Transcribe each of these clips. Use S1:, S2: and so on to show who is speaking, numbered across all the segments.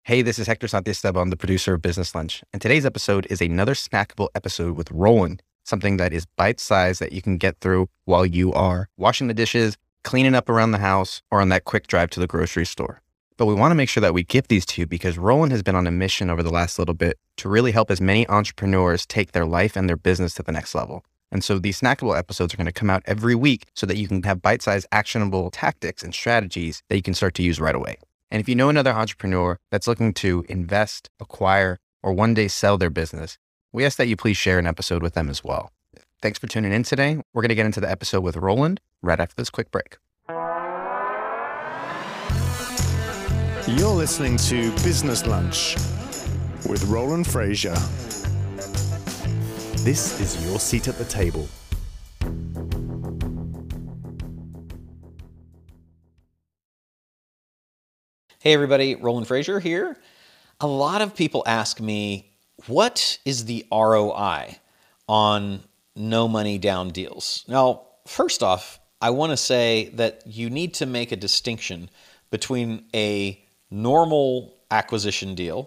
S1: Hey, this is Hector Santiesteban, the producer of Business Lunch. And today's episode is another snackable episode with Roland, something that is bite-sized that you can get through while you are washing the dishes, cleaning up around the house, or on that quick drive to the grocery store. But we want to make sure that we give these to you because Roland has been on a mission over the last little bit to really help as many entrepreneurs take their life and their business to the next level. And so these snackable episodes are going to come out every week so that you can have bite-sized actionable tactics and strategies that you can start to use right away. And if you know another entrepreneur that's looking to invest, acquire, or one day sell their business, we ask that you please share an episode with them as well. Thanks for tuning in today. We're going to get into the episode with Roland right after this quick break.
S2: You're listening to Business Lunch with Roland Frasier. This is your seat at the table.
S3: Hey everybody, Roland Frasier here. A lot of people ask me, what is the ROI on no money down deals? Now, first off, I want to say that you need to make a distinction between a normal acquisition deal,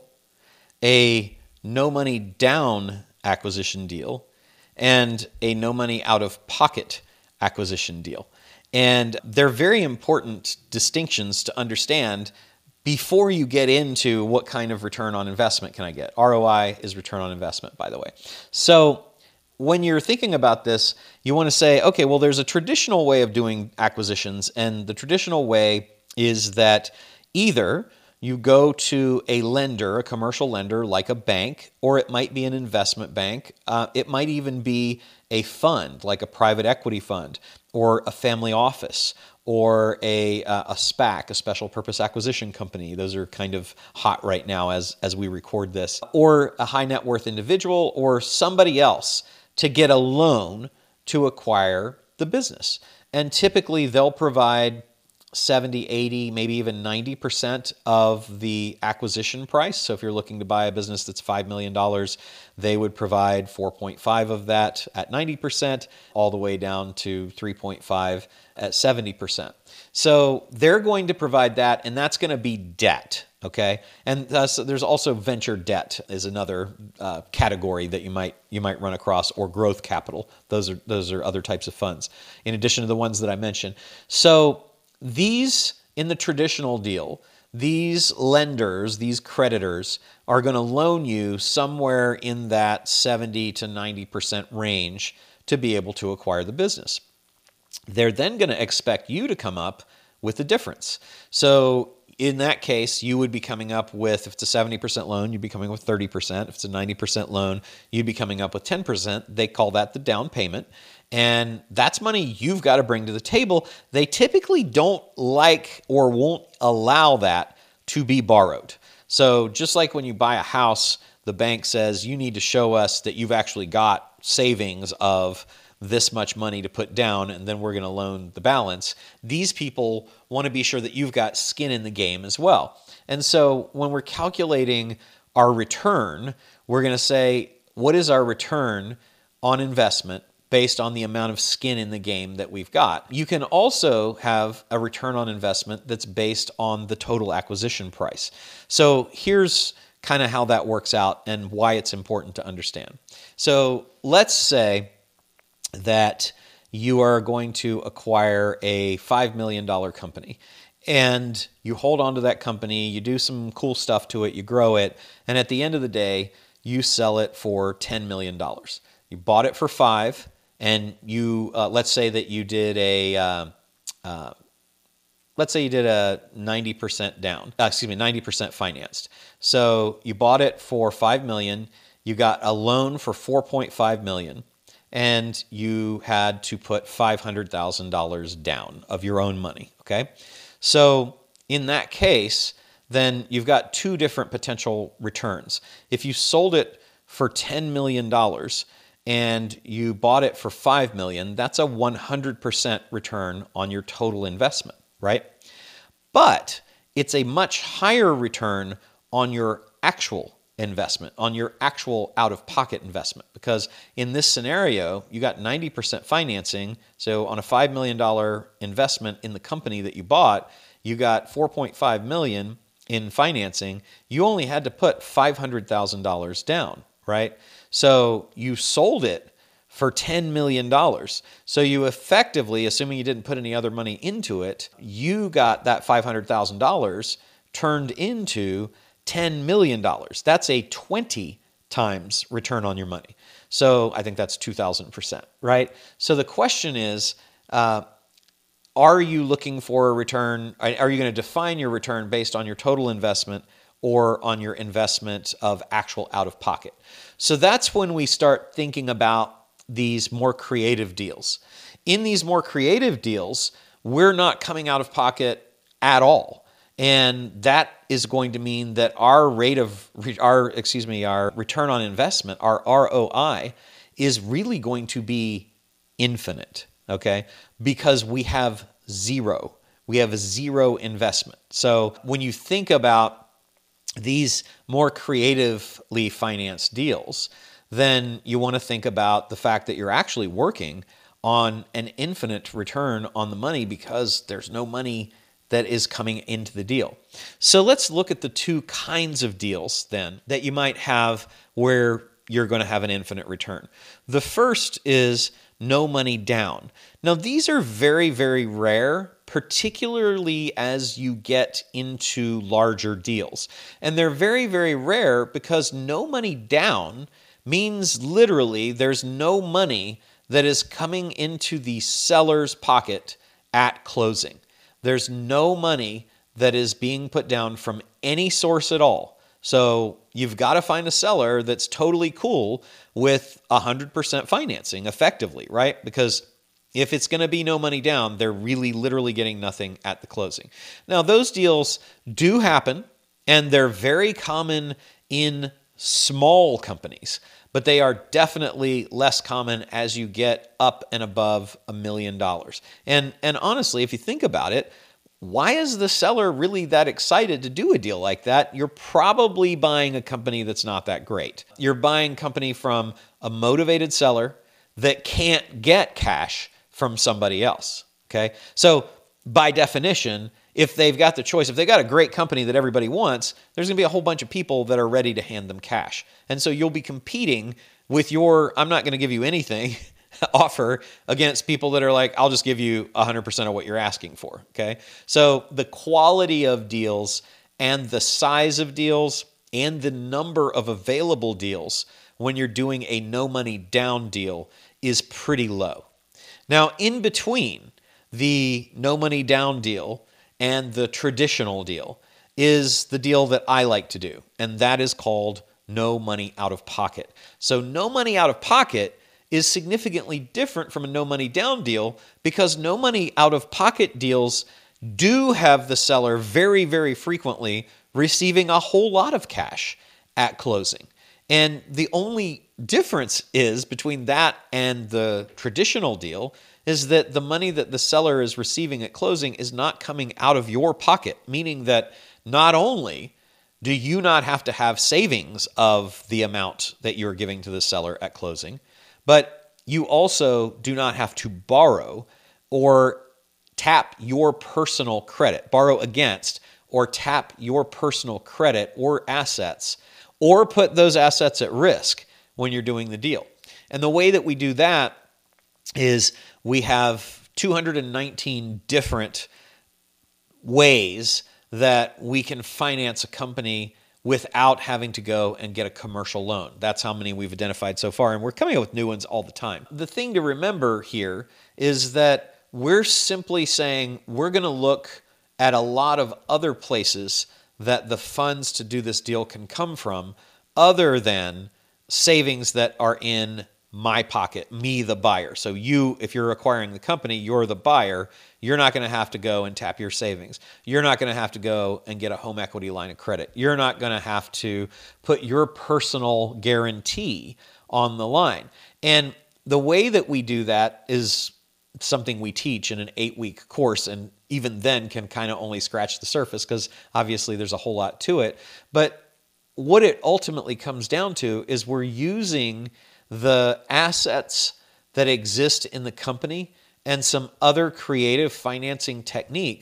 S3: a no money down acquisition deal, and a no money out of pocket acquisition deal. And they're very important distinctions to understand before you get into what kind of return on investment can I get. ROI is return on investment, by the way. So when you're thinking about this, you want to say, okay, well, there's a traditional way of doing acquisitions, and the traditional way is that either you go to a lender, a commercial lender like a bank, or it might be an investment bank. It might even be a fund like a private equity fund or a family office or a SPAC, a special purpose acquisition company. Those are kind of hot right now as we record this. Or a high net worth individual or somebody else to get a loan to acquire the business. And typically they'll provide 70, 80, maybe even 90% of the acquisition price. So if you're looking to buy a business that's $5 million, they would provide 4.5 of that at 90%, all the way down to 3.5 at 70%. So they're going to provide that, and that's going to be debt, okay? And so there's also venture debt is another category that you might run across, or growth capital. Those are other types of funds, in addition to the ones that I mentioned. So these, in the traditional deal, these lenders, these creditors are going to loan you somewhere in that 70 to 90% range to be able to acquire the business. They're then going to expect you to come up with the difference. So in that case, you would be coming up with, if it's a 70% loan, you'd be coming up with 30%. If it's a 90% loan, you'd be coming up with 10%. They call that the down payment. And that's money you've got to bring to the table. They typically don't like or won't allow that to be borrowed. So just like when you buy a house, the bank says you need to show us that you've actually got savings of this much money to put down, and then we're going to loan the balance. These people want to be sure that you've got skin in the game as well. And so when we're calculating our return, we're going to say, what is our return on investment based on the amount of skin in the game that we've got? You can also have a return on investment that's based on the total acquisition price. So here's kind of how that works out and why it's important to understand. So let's say that you are going to acquire a $5 million company, and you hold on to that company, you do some cool stuff to it, you grow it, and at the end of the day, you sell it for $10 million. You bought it for $5, and you let's say that you did a 90% down, 90% financed. So you bought it for $5 million, you got a loan for $4.5 million, and you had to put $500,000 down of your own money, okay? So in that case, then you've got two different potential returns. If you sold it for $10 million and you bought it for $5 million, that's a 100% return on your total investment, right? But it's a much higher return on your actual investment, on your actual out-of-pocket investment. Because in this scenario, you got 90% financing. So on a $5 million investment in the company that you bought, you got $4.5 million, in financing, you only had to put $500,000 down, right? So you sold it for $10 million. So you effectively, assuming you didn't put any other money into it, you got that $500,000 turned into $10 million. That's a 20 times return on your money. So I think that's 2,000%, right? So the question is, are you looking for a return? Are you going to define your return based on your total investment or on your investment of actual out of pocket? So that's when we start thinking about these more creative deals. In these more creative deals, we're not coming out of pocket at all. And that is going to mean that our return on investment, our ROI, is really going to be infinite, okay? Because we have zero. We have zero investment. So when you think about these more creatively financed deals, then you want to think about the fact that you're actually working on an infinite return on the money because there's no money that is coming into the deal. So let's look at the two kinds of deals then that you might have where you're going to have an infinite return. The first is no money down. Now, these are very, very rare, particularly as you get into larger deals. And they're very, very rare because no money down means literally there's no money that is coming into the seller's pocket at closing. There's no money that is being put down from any source at all. So you've got to find a seller that's totally cool with 100% financing effectively, right? Because if it's going to be no money down, they're really literally getting nothing at the closing. Now, those deals do happen, and they're very common in small companies, but they are definitely less common as you get up and above $1 million. And honestly, if you think about it, why is the seller really that excited to do a deal like that? You're probably buying a company that's not that great. You're buying a company from a motivated seller that can't get cash from somebody else, okay? So by definition, if they've got the choice, if they've got a great company that everybody wants, there's going to be a whole bunch of people that are ready to hand them cash. And so you'll be competing with your, I'm not going to give you anything, offer against people that are like, I'll just give you 100% of what you're asking for, okay? So the quality of deals and the size of deals and the number of available deals when you're doing a no money down deal is pretty low. Now, in between the no money down deal and the traditional deal is the deal that I like to do, and that is called no money out of pocket. So no money out of pocket is significantly different from a no money down deal because no money out of pocket deals do have the seller very, very frequently receiving a whole lot of cash at closing. And the only difference is between that and the traditional deal is that the money that the seller is receiving at closing is not coming out of your pocket, meaning that not only do you not have to have savings of the amount that you're giving to the seller at closing, but you also do not have to borrow or tap your personal credit, borrow against or tap your personal credit or assets, or put those assets at risk when you're doing the deal. And the way that we do that is we have 219 different ways that we can finance a company without having to go and get a commercial loan. That's how many we've identified so far, and we're coming up with new ones all the time. The thing to remember here is that we're simply saying we're going to look at a lot of other places that the funds to do this deal can come from other than savings that are in my pocket, me, the buyer. So you, if you're acquiring the company, you're the buyer. You're not going to have to go and tap your savings. You're not going to have to go and get a home equity line of credit. You're not going to have to put your personal guarantee on the line. And the way that we do that is something we teach in an 8-week course, and even then can kind of only scratch the surface because obviously there's a whole lot to it. But what it ultimately comes down to is we're using the assets that exist in the company and some other creative financing techniques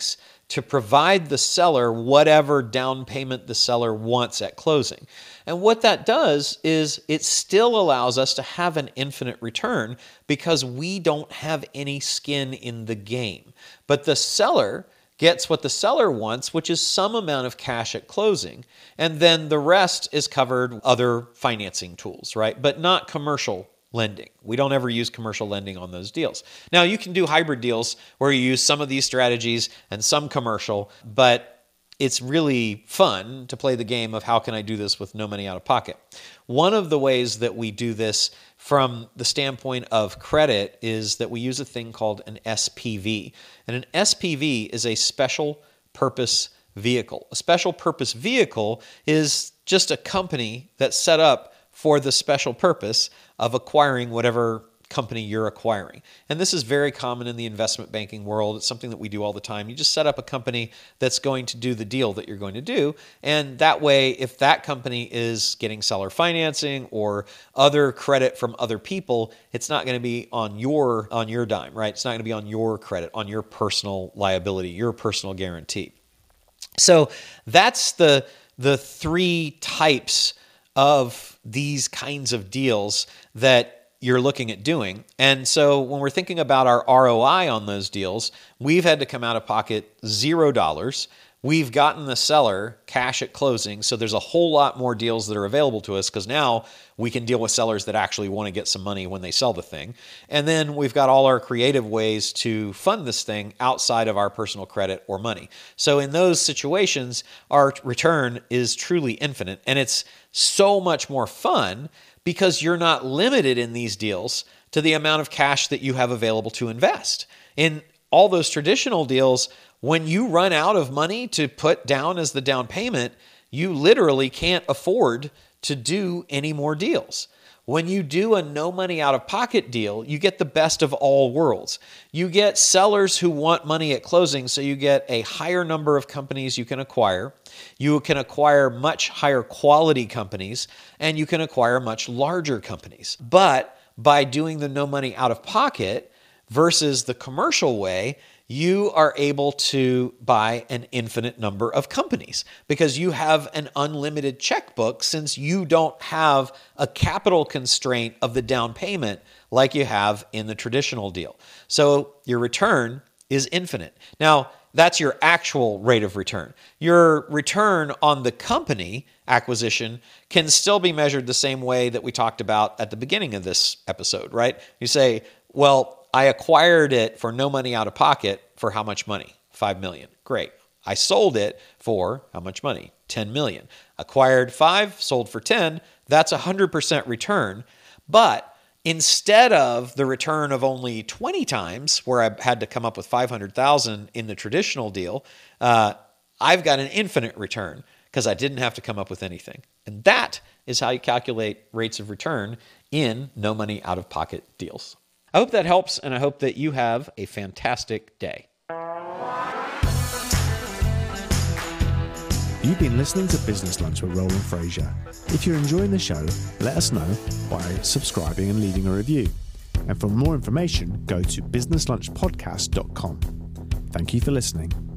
S3: to provide the seller whatever down payment the seller wants at closing. And what that does is it still allows us to have an infinite return because we don't have any skin in the game. But the seller gets what the seller wants, which is some amount of cash at closing. And then the rest is covered other financing tools, right? But not commercial lending. We don't ever use commercial lending on those deals. Now, you can do hybrid deals where you use some of these strategies and some commercial, but it's really fun to play the game of how can I do this with no money out of pocket. One of the ways that we do this from the standpoint of credit is that we use a thing called an SPV. And an SPV is a special purpose vehicle. A special purpose vehicle is just a company that's set up for the special purpose of acquiring whatever company you're acquiring. And this is very common in the investment banking world. It's something that we do all the time. You just set up a company that's going to do the deal that you're going to do. And that way, if that company is getting seller financing or other credit from other people, it's not going to be on your dime, right? It's not going to be on your credit, on your personal liability, your personal guarantee. So that's the three types of these kinds of deals that you're looking at doing. And so when we're thinking about our ROI on those deals, we've had to come out of pocket $0. We've gotten the seller cash at closing. So there's a whole lot more deals that are available to us because now we can deal with sellers that actually want to get some money when they sell the thing. And then we've got all our creative ways to fund this thing outside of our personal credit or money. So in those situations, our return is truly infinite. And it's so much more fun because you're not limited in these deals to the amount of cash that you have available to invest. In all those traditional deals, when you run out of money to put down as the down payment, you literally can't afford to do any more deals. When you do a no money out of pocket deal, you get the best of all worlds. You get sellers who want money at closing, so you get a higher number of companies you can acquire. You can acquire much higher quality companies, and you can acquire much larger companies. But by doing the no money out of pocket versus the commercial way, you are able to buy an infinite number of companies because you have an unlimited checkbook since you don't have a capital constraint of the down payment like you have in the traditional deal. So your return is infinite. Now, that's your actual rate of return. Your return on the company acquisition can still be measured the same way that we talked about at the beginning of this episode, right? You say, well, I acquired it for no money out of pocket for how much money? $5 million. Great. I sold it for how much money? $10 million. Acquired 5, sold for 10. That's 100% return. But instead of the return of only 20 times where I had to come up with $500,000 in the traditional deal, I've got an infinite return because I didn't have to come up with anything. And that is how you calculate rates of return in no money out of pocket deals. I hope that helps, and I hope that you have a fantastic day.
S2: You've been listening to Business Lunch with Roland Frasier. If you're enjoying the show, let us know by subscribing and leaving a review. And for more information, go to businesslunchpodcast.com. Thank you for listening.